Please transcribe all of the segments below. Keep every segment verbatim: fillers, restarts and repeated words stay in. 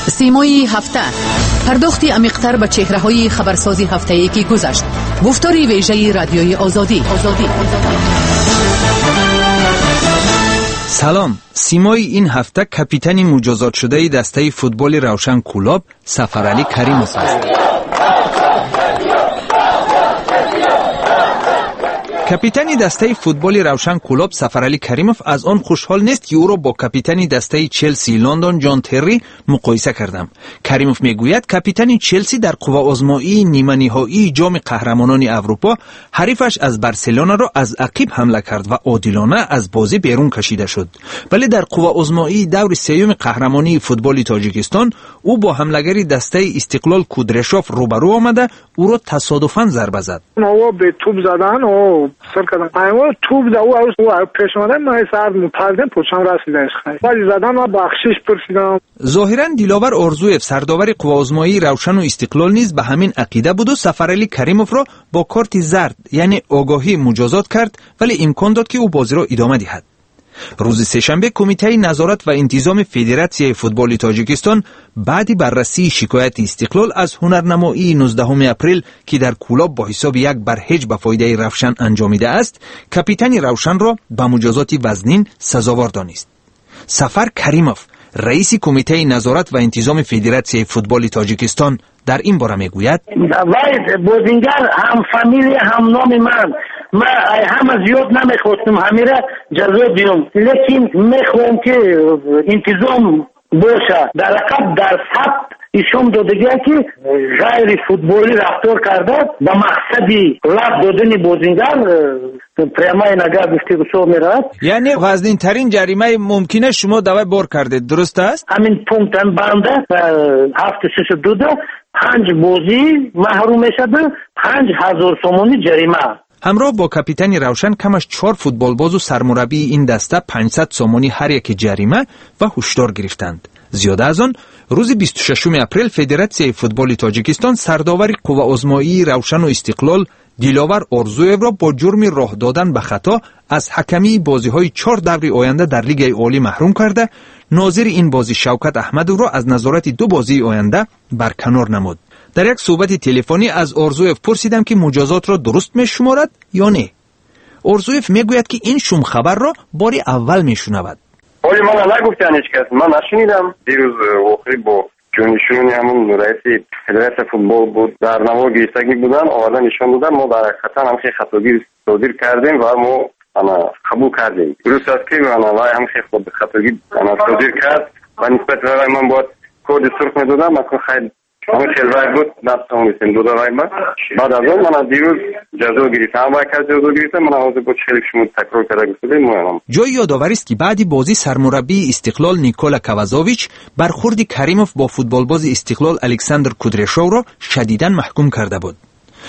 سیمای هفته، پرداختی عمیق‌تر به چهره‌های خبرسازی هفته‌ای که گذشت. گفتاری ویژه رادیوی آزادی. آزادی. سلام. سیمای این هفته کاپیتان مجازات شده دسته فوتبال روشن کلوب سفرعلی کریموف است. کاپیتان دسته فوتبال روشن کلوب سفرعلی کریموف از آن خوشحال نیست که او را با کاپیتان دسته چلسی لندن جان تری مقایسه کردم. کریموف میگوید کاپیتان چلسی در قوه آزمایی نیمه نهایی جام قهرمانان اروپا حریفش از بارسلونا را از عقب حمله کرد و عادلانه از بازی بیرون کشیده شد. ولی در قوه آزمایی دور سوم قهرمانی فوتبال تاجیکستان او با حملهگری دسته استقلال کودرشوف روبرو آمده او را تصادفاً ضربه زد. او به توپ زدن او سر کردن اینا توپ دا او او پیش اومدن ما سر متردم پوچم رسیدش خیلی ولی زدن ما بخشش پرسیدم. ظاهراً دلاور ارزویف سرداور قوه آزمایی روشن و استقلال نیز به همین عقیده بود و سفرعلی کریموف را با کارت زرد یعنی آگاهی مجازات کرد ولی امکان داد که او بازی را ادامه دهد. روز سه‌شنبه کمیته نظارت و انتظام فدراسیون فوتبال تاجیکستان بعد بررسی شکایت استقلال از هنرنمایی نوزدهم اپریل که در کلوب با حساب یک بر هیچ به فایده روشن انجامیده است، کاپیتان روشن را به مجازات وزنین سزاوار دانست. سفر کریموف رئیس کمیته نظارت و انتظام فدراسیون فوتبال تاجیکستان در این باره میگوید وای بودینگر هم فامیلی هم نام من ما هم زیاد نمیخواستم همیره جزا بیام لیکن میخوام که انتظام باشه در عقب در ثبت ایشون دادگی که غیر فوتبالی رفتار کرده با مقصدی لب دادن بازیگر پریمای نگاه گفته بسو میرد. یعنی وزنین ترین جریمه ممکنه شما دعوی بار کرده، درست است؟ همین پونکت هم بنده هفت شش دوده پنج بازی محروم میشده پنج هزار سومانی جریمه. همراه با کاپیتان روشن کمش چهار فوتبالباز و سرمربی این دسته پانصد سومانی هر یک جریمه و هشدار گرفتند. زیاده از آن روز بیست و ششم اپریل فدراسیون فوتبال تاجیکستان سرداور قوه آزمایی روشن و استقلال دلاور ارزویف را با جرم راه دادن به خطا از حکمی بازی‌های چهار دور آینده در لیگ عالی محروم کرده. ناظر این بازی شوکت احمد را از نظارت دو بازی آینده برکنار نمود. در یک صحبت تلفنی از ارزویف پرسیدم که مجازات را درست می‌شمارد یا نه. ارزویف میگوید که این شوم خبر را بار اول میشنود. ولی من نگفتن هیچ کس، من نشنیدم. دیروز آخری با جانشینی همون رئیس فدراسیون فوتبال بود در نمای گیستگی بودن آوردن نشان دادن ما در حقیقتا هم خیلی خطاگیر صادر کردیم و ما انا قبول کردیم. درست است که انا وای هم خیلی خود خطاگیر انا صادر کرد و نسبت به من باید کد سرخ میدادم مثلا خیلی همون خیلی وای بود نفسم نیستیم دو دوای من بعد از اون من دیروز جزا گرفتم وای کرد جزا گرفتم من آوازه بود خیلی شما تکرار کرده گفتیم مهم. جای یادآور است که بعدی بازی سرمربی استقلال نیکولا کوازوویچ برخورد کریموف با فوتبالباز استقلال الکساندر کودرشوف را شدیداً محکوم کرده بود.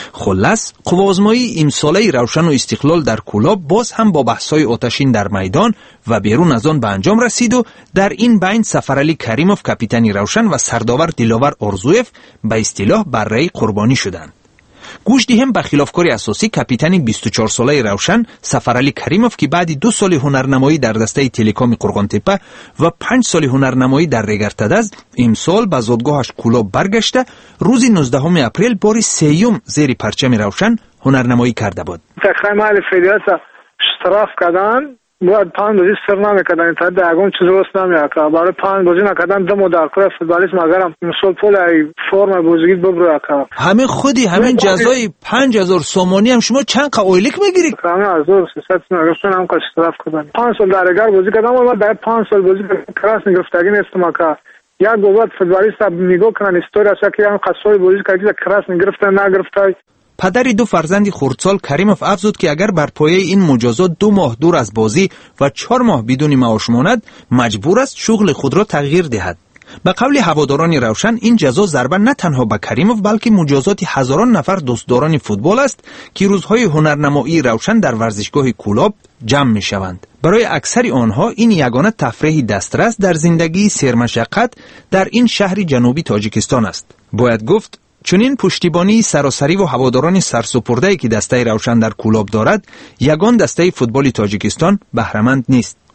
خلاص قوه آزمایی امساله روشن و استقلال در کلوب باز هم با بحث‌های آتشین در میدان و بیرون از آن به انجام رسید و در این بین سفرعلی کریموف کاپیتان روشن و سرداور دلاور ارزویف به اصطلاح بره قربانی شدند. گوش دهیم به خلافکاری اساسی کاپیتان بیست و چهار ساله روشن سفرعلی کریموف که بعد دو سال هنرنمایی در دسته تلکام قرغانتپه و پنج سال هنرنمایی در رگرتدز امسال به زادگاهش کلوب برگشته روز نوزدهم اپریل بار سیوم زیر پرچم روشن هنرنمایی کرده بود. تقریبا فدراسیون اشتراف کردن باید پنج بازی سر نمیکردن تا دگم چیز راست نمیکرد برای پنج بازی نکردن دو مدار کار فوتبالیست مگرم مسئول پول فرم بازیگی ببره کرد. همین خودی همین جزای پنج هزار سومانی هم شما چند قایلیک میگیری؟ همین هزار و سیصد نگرفتن هم که اشتراف کردن. پنج سال درگر بازی کردم و در پنج سال بازی کراس نگرفتگی نیستم که یک بابت فوتبالیست میگو کنن استوری است که هم قصوی بازی کردی کراس نگرفتن نگرفته. پدر دو فرزند خردسال کریموف افزود که اگر بر پایه این مجازات دو ماه دور از بازی و چهار ماه بدون معاش ماند مجبور است شغل خود را تغییر دهد. به قول هواداران روشن این جزا ضربه نه تنها به کریموف بلکه مجازات هزاران نفر دوستداران فوتبال است که روزهای هنرنمایی روشن در ورزشگاه کلوب جمع می شوند. برای اکثر آنها این یگانه تفریح دسترس در زندگی سرمشقت در این شهر جنوبی تاجیکستان است. باید گفت چنین پشتیبانی سراسری و هواداران سرسپرده‌ای که دسته روشن در کلوب دارد یگان دسته فوتبال تاجیکستان بهره‌مند نیست.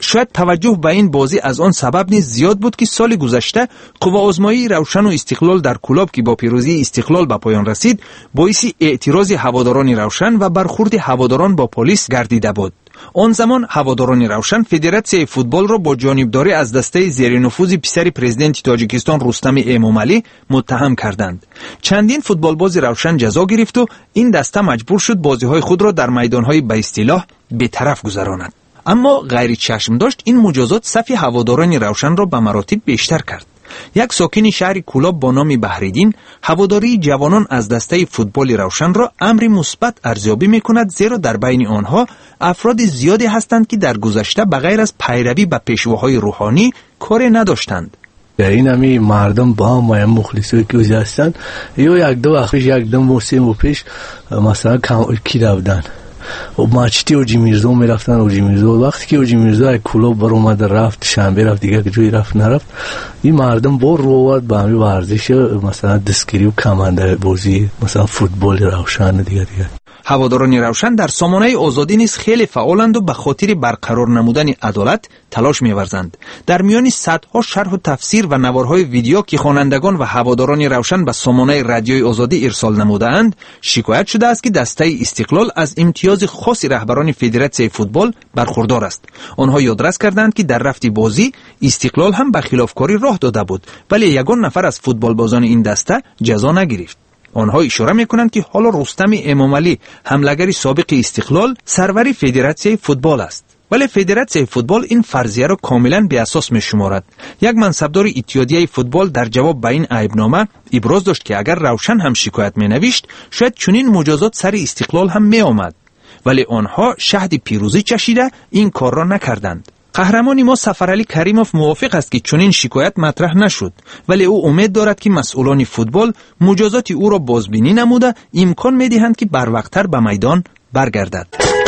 شاید توجه به این بازی از آن سبب نیز زیاد بود که سال گذشته قوه‌آزمایی روشن و استقلال در کلاب که با پیروزی استقلال به پایان رسید باعث اعتراض هواداران روشن و برخورد هواداران با پلیس گردیده بود. آن زمان هواداران روشن فدراسیون فوتبال را با جانبداری از دسته زیر نفوذ پسر پرزیدنت تاجیکستان رستم امامعلی متهم کردند. چندین فوتبالباز روشن جزا گرفت و این دسته مجبور شد بازی‌های خود را در میدان‌های به اصطلاح بی‌طرف گذراند. اما غیر چشم داشت این مجازات صف هواداران روشن را به مراتب بیشتر کرد. یک ساکن شهر کلاب با نام بهریدین هواداری جوانان از دسته فوتبال روشن را امر مثبت ارزیابی می‌کند، زیرا در بین آنها افراد زیادی هستند که در گذشته بغیر از پیروی به پیشواهای روحانی کاری نداشتند. این همی مردم با هم و مخلصی که اوزی هستند یا یک دو وقت پیش یک دو موسیم و پیش مثلا کی رفتن و ماچتی اوجی میرزا میرفتن. اوجی میرزا وقتی که اوجی میرزا کلوب بر اومد رفت شنبه رفت دیگه جوی رفت نرفت، این مردم با روات با همین ورزش مثلا دستگیری و کمانده بازی مثلا فوتبال روشن دیگه دیگه هواداران روشن در سامانه آزادی نیز خیلی فعالند و به خاطر برقرار نمودن عدالت تلاش می‌ورزند. در میان صدها شرح و تفسیر و نوارهای ویدیو که خوانندگان و هواداران روشن به سامانه رادیوی آزادی ارسال نموده‌اند، شکایت شده است که دسته استقلال از امتیاز خاص رهبران فدراسیون فوتبال برخوردار است. آنها یادرس کردند که در رفت بازی استقلال هم به خلافکاری راه داده بود، ولی یگان نفر از فوتبالبازان این دسته جزا نگرفت. آنها اشاره میکنند که حالا رستم امامعلی حملگر سابق استقلال سروری فدراسیون فوتبال است، ولی فدراسیون فوتبال این فرضیه را کاملا بی اساس میشمارد. یک منصبدار اتحادیه فوتبال در جواب به این عیبنامه ابراز داشت که اگر روشن هم شکایت مینوشت شاید چنین مجازات سر استقلال هم می آمد، ولی آنها شهد پیروزی چشیده این کار را نکردند. قهرمان ما سفرعلی کریموف موافق است که چنین شکایت مطرح نشد، ولی او امید دارد که مسئولان فوتبال مجازات او را بازبینی نموده امکان میدهند که بروقتر به میدان برگردد.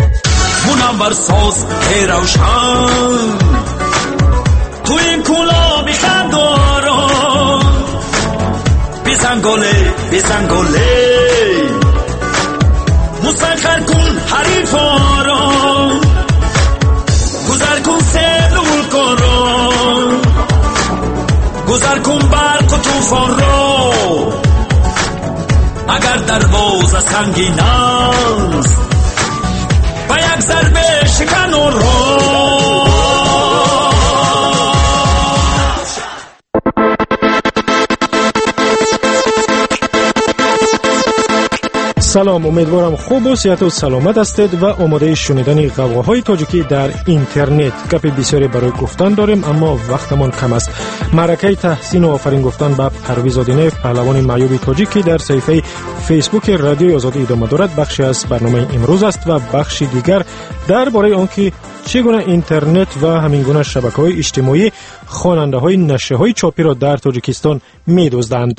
منور ساز روشن تو این کلا بخندارا بزن گله بزن گله مسخر کن حریفا را گذر کن سلول کن را گذر کن برق و توفان را اگر دروازه سنگین است و یک ضربه شکن را. سلام، امیدوارم خوب و صحت و سلامت هستید و آماده شنیدن غواهای تاجیکی در اینترنت. گپ بسیاری برای گفتن داریم اما وقتمان کم است. معرکه تحسین و آفرین گفتن به پرویز آدینف پهلوان معیوب تاجیکی در صفحه فیسبوک رادیوی آزادی ادامه دارد. بخشی از برنامه امروز است و بخشی دیگر درباره آنکه چگونه اینترنت و همینگونه شبکه‌های اجتماعی خواننده‌های نشریه‌های چاپی را در تاجیکستان می‌دزدند.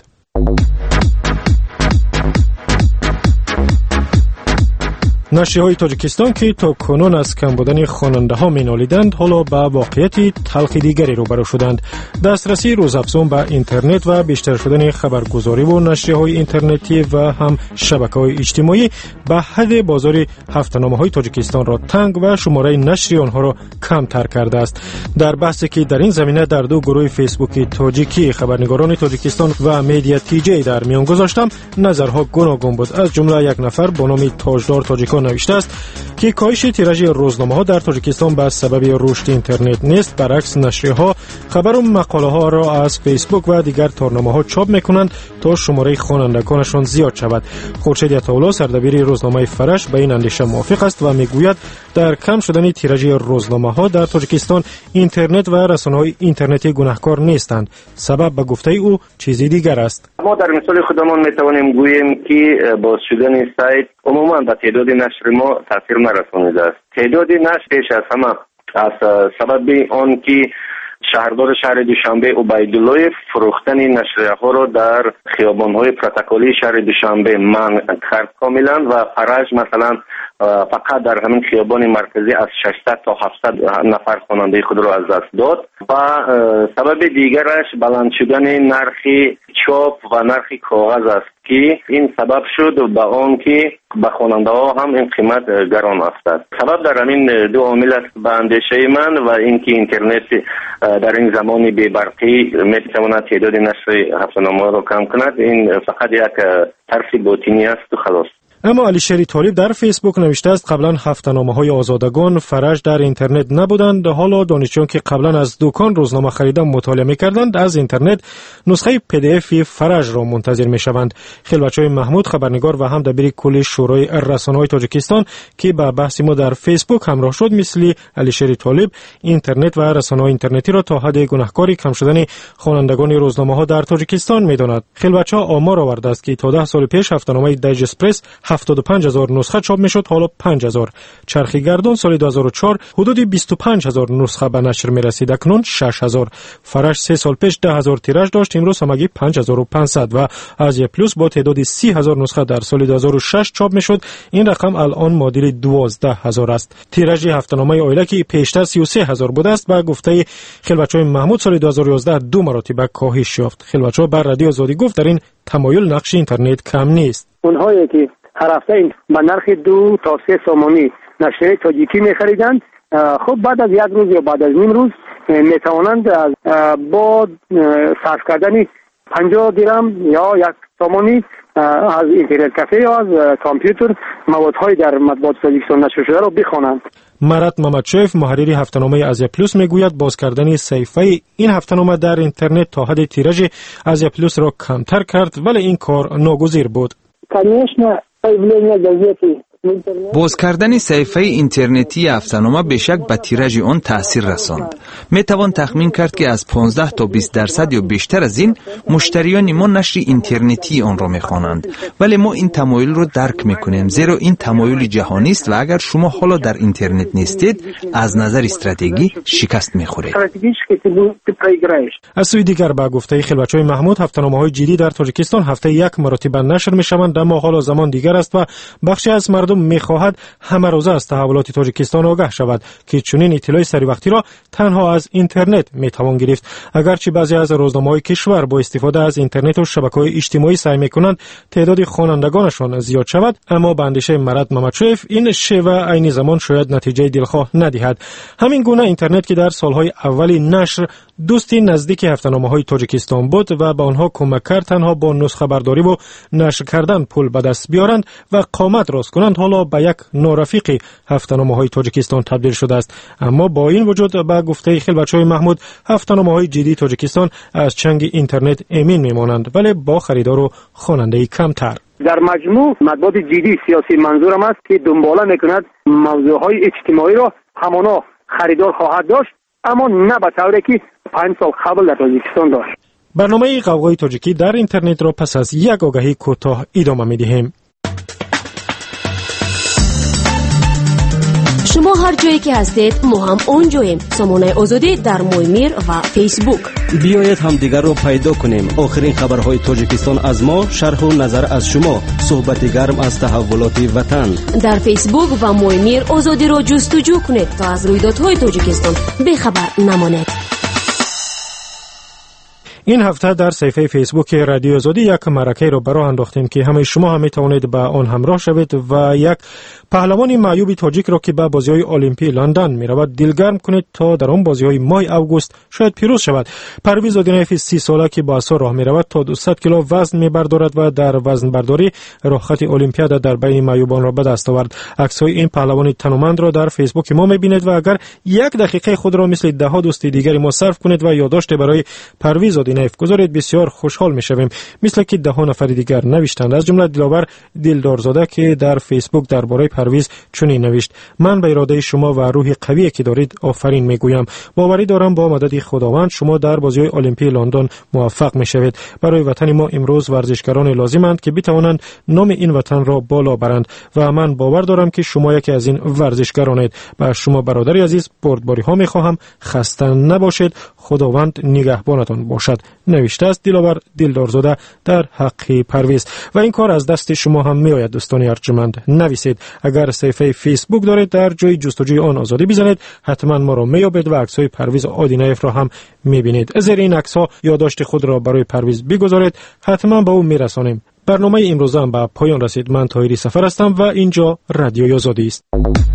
نشریه‌های تاجیکستان که تا کنون از کم بودن خواننده‌ها می‌نالیدند حالا به واقعیت تلخ دیگری روبرو شدند. دسترسی روزافزون به اینترنت و بیشتر شدن خبرگزاری و نشریه‌های اینترنتی و هم شبکه‌های اجتماعی به حد بازار هفته‌نامه‌های تاجیکستان را تنگ و شماره نشری آنها را کمتر کرده است. در بحثی که در این زمینه در دو گروه فیسبوکی تاجیکی خبرنگاران تاجیکستان و مدیا تی جی در میان گذاشتم، نظرها گوناگون بود. از جمله یک نفر با نام تاجدار تاجیکان نوشته است که کاهش تیراژ روزنامه‌ها در تاجیکستان به سبب رشد اینترنت نیست، برعکس نشریه‌ها خبر و مقاله‌ها را از فیسبوک و دیگر تارنامه‌ها چاپ می‌کنند تا شماره خوانندگانشان زیاد شود. خورشید عطاالله سردبیر روزنامه فرش به این اندیشه موافق است و میگوید در کم شدن تیراژ روزنامه‌ها در تاجیکستان اینترنت و رسانه‌های اینترنتی گناهکار نیستند. سبب به گفته او چیزی دیگر است. ما در مثال خودمان می‌توانیم گوییم که باز شدن سایت عموما به تعداد نشر ما تاثیر نرسانیده است. تعداد نشر پیش از همه از سبب آن که شهردار شهر دوشنبه عبیدالله فروختن نشریه‌ها را در خیابان‌های پروتکلی شهر دوشنبه منع کرد کاملا و فرج مثلا فقط در همین خیابان مرکزی از ششصد تا هفتصد نفر خواننده خود را از دست داد و سبب دیگرش بلند شدن نرخ چاپ و نرخ کاغذ است که این سبب شد به آن که به خواننده ها هم این قیمت گران افتاد. سبب در همین دو عامل است به اندیشه من و اینکه اینترنت در این زمان بی برقی میتواند تعداد نشر هفته‌نامه را کم کند. این فقط یک طرف باطنی است و خلاص. اما علیشری طالب در فیسبوک نوشته است قبلا هفته‌نامه‌های آزادگان فرج در اینترنت نبودند، حالا دانشجویان که قبلا از دکان روزنامه خریدن مطالعه می‌کردند از اینترنت نسخه پی دی اف فرج را منتظر می‌شوند. خلوتچای محمود خبرنگار و هم دبیر کل شورای رسانه‌های تاجیکستان که با بحث ما در فیسبوک همراه شد مثل علیشری طالب اینترنت و رسانه‌های اینترنتی را تا حد گناهکاری کم شدن خوانندگان روزنامه‌ها در تاجیکستان می‌داند. خلوتچا آمار آورده است که تا ده سال پیش هفته‌نامه دایجسپرس هفتاد و پنج هزار نسخه چاپ میشد، حالا پنج هزار. چرخی گردون سال دو هزار و چهار حدود بیست و پنج هزار نسخه به نشر میرسید، اکنون شش هزار. فرش سه سال پیش ده هزار تیراژ داشت، امروز همگی پنج هزار و پانصد و آزیا پلوس با تعداد سی هزار نسخه در سال دو هزار و شش چاپ میشد، این رقم الان معادل دوازده هزار است. تیراژ هفته‌نامه آیله که پیشتر سی و سه هزار بوده است به گفته خلوتچای محمود سال دو هزار و یازده دو مراتب کاهش یافت. خلوتچا بر رادیو آزادی گفت در این تمایل نقش اینترنت کم نیست. اونهایی که هر هفته این به نرخ دو تا سه سامانی نشریه تاجیکی می‌خریدند، خب بعد از یک روز یا بعد از نیم روز میتوانند با صرف کردن پنجاه درم یا یک سامانی از اینترنت کافه یا از کامپیوتر موادهای در مطبوعات تاجیکستان نشر شده را بخوانند. مراد ممدشویف محرری هفته‌نامه آزیا پلوس میگوید باز کردن صفحه این هفته‌نامه در اینترنت تا حد تیراژ آزیا پلوس را کمتر کرد، ولی این کار ناگزیر بود. باز کردن صفحه اینترنتی هفته‌نامه بشک به تیراژ آن تاثیر رساند. می توان تخمین کرد که از پانزده تا بیست درصد یا بیشتر از این مشتریان ما نشر اینترنتی آن را می‌خوانند، ولی ما این تمایل را درک می‌کنیم زیرا این تمایل جهانی است و اگر شما حالا در اینترنت نیستید از نظر استراتژی شکست می‌خورید. از سوی دیگر با گفته خلوتچای محمود هفته‌نامه‌های جدی در تاجیکستان هفته یک مرتبه نشر می‌شوند، اما حالا زمان دیگر است و بخشی از مردم می‌خواهد همه روزه از تحولات تاجیکستان آگاه شود که چنین اطلاع سری وقتی را تنها از اینترنت میتوان گرفت. اگرچه بعضی از روزنامه‌های کشور با استفاده از اینترنت و شبکه‌های اجتماعی سعی می‌کنند تعداد خوانندگانشان زیاد شود، اما به اندیشه مراد ممدشویف این شیوه عین زمان شاید نتیجه دلخواه ندهد. همین گونه اینترنت که در سالهای اولی نشر دوستی نزدیک هفته‌نامه‌های تاجیکستان بود و به آنها کمک کرد تنها با نسخه برداری و نشر کردن پول به دست بیارند و قامت راست کنند، حالا به یک نارفیق هفته‌نامه‌های تاجیکستان تبدیل شده است. اما با این وجود به گفته خلوتچای محمود هفته‌نامه‌های جدی تاجیکستان از چنگ اینترنت امین میمانند، ولی با خریدار و خواننده کمتر. در مجموع مطبوعات جدی سیاسی منظورم است که دنباله میکند موضوعهای اجتماعی را همانا خریدار خواهد داشت، اما نه به طوری که پنج سال قبل در تاجیکستان داشت. برنامه قوقای تاجیکی در اینترنت را پس از یک آگهی کوتاه ادامه می‌دهیم. شما هر جایی که هستید ما هم اونجاییم. سامانه آزادی در مویمیر و فیسبوک. بیایید هم دیگر رو پیدا کنیم. آخرین خبرهای تاجیکستان از ما، شرح و نظر از شما، صحبت گرم از تحولات وطن. در فیسبوک و مویمیر آزادی رو جستجو کنید تا از رویدادهای تاجیکستان بخبر نمانید. این هفته در صفحه فیسبوک رادیو آزادی یک معرکه را براه انداختیم که همه شما هم میتوانید به آن همراه شوید و یک پهلوان معیوب تاجیک را که به بازی‌های المپی لندن میرود دلگرم کنید تا در آن بازی‌های ماه اوگوست شاید پیروز شود. پرویز آدینایف سی ساله که با اسا راه میرود تا دویست کیلو وزن میبردارد و در وزن برداری راهخط المپیاد در بین معیوبان را به دست آورد. عکس‌های این پهلوان تنومند را در فیسبوک ما میبینید و اگر یک دقیقه خود را مثل ده ها دوست دیگری ما صرف کنید و یادداشت برای پرویز آدینایف گذارید بسیار خوشحال میشویم. مثل که ده ها نفر دیگر نوشتند، از جمله دلاور دلدارزاده که در فیسبوک درباره پرویز چنین نوشت: من به اراده شما و روح قوی که دارید آفرین میگویم. باوری دارم با مدد خداوند شما در بازی‌های المپی لندن موفق میشوید. برای وطن ما امروز ورزشکاران لازمند که بتوانند نام این وطن را بالا برند و من باور دارم که شما یکی از این ورزشکارانید. با شما برادری عزیز بردباری ها میخواهم. خسته نباشید. خداوند نگهبانتان باشد، نوشته است دلاور دلدارزاده در حق پرویز. و این کار از دست شما هم می آید دوستان ارجمند. نویسید. اگر صفحه فیسبوک دارید در جای جستجوی آن آزادی بزنید، حتما ما را میابید و عکس‌های پرویز آدینایف را هم میبینید. زیر این عکس‌ها یادداشت خود را برای پرویز بگذارید، حتما به او میرسانیم. برنامه امروز هم به پایان رسید. من طاهری سفر هستم و اینجا رادیوی آزادی است.